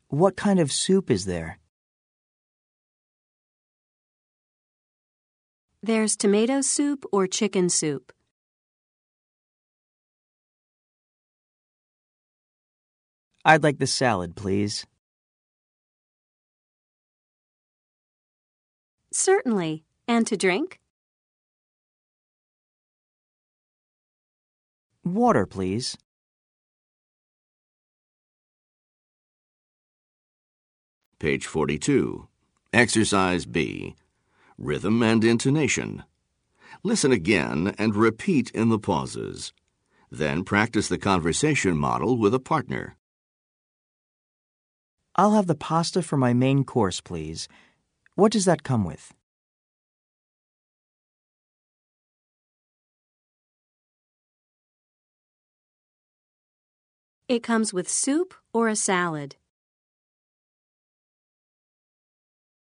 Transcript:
What kind of soup is there? There's tomato soup or chicken soup. I'd like the salad, please. Certainly. And to drink? Water, please. Page 42. Exercise B. Rhythm and intonation. Listen again and repeat in the pauses. Then practice the conversation model with a partner. I'll have the pasta for my main course, please. What does that come with? It comes with soup or a salad.